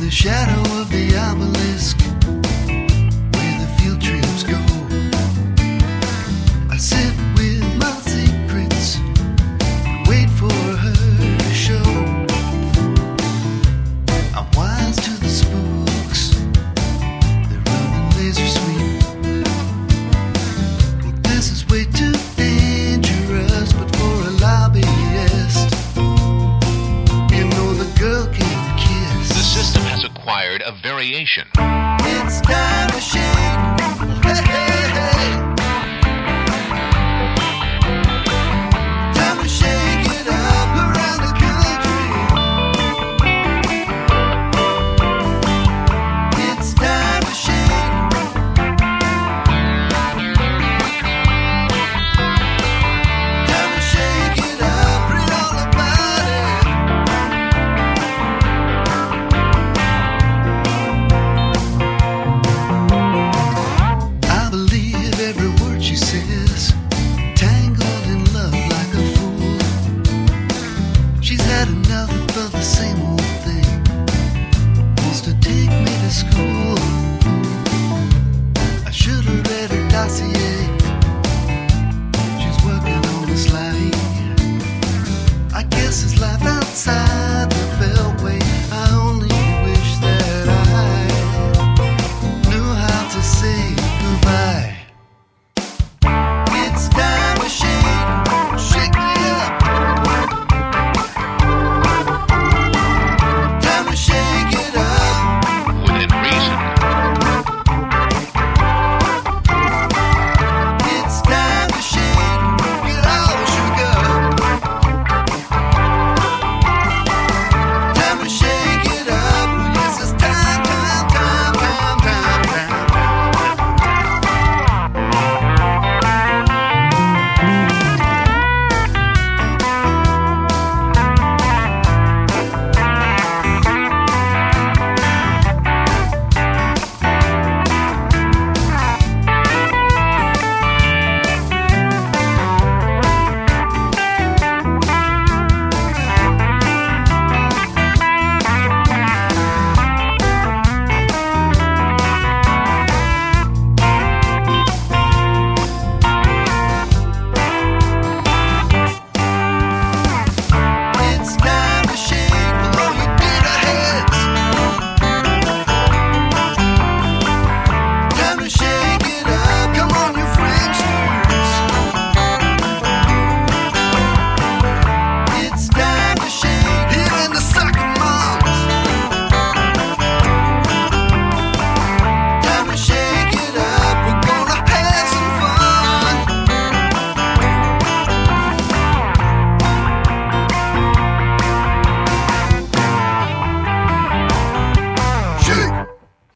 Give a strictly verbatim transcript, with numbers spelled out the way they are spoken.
the shadow of the obelisk, where the field trips go. I sit with my secrets, wait for her to show. I'm wise to the spooks, they're running laser sweep. Well, this is way too dangerous, but for a lobbyist, you know the girl can't kiss. The system has acquired a variation. It's time to shake. Hey, hey.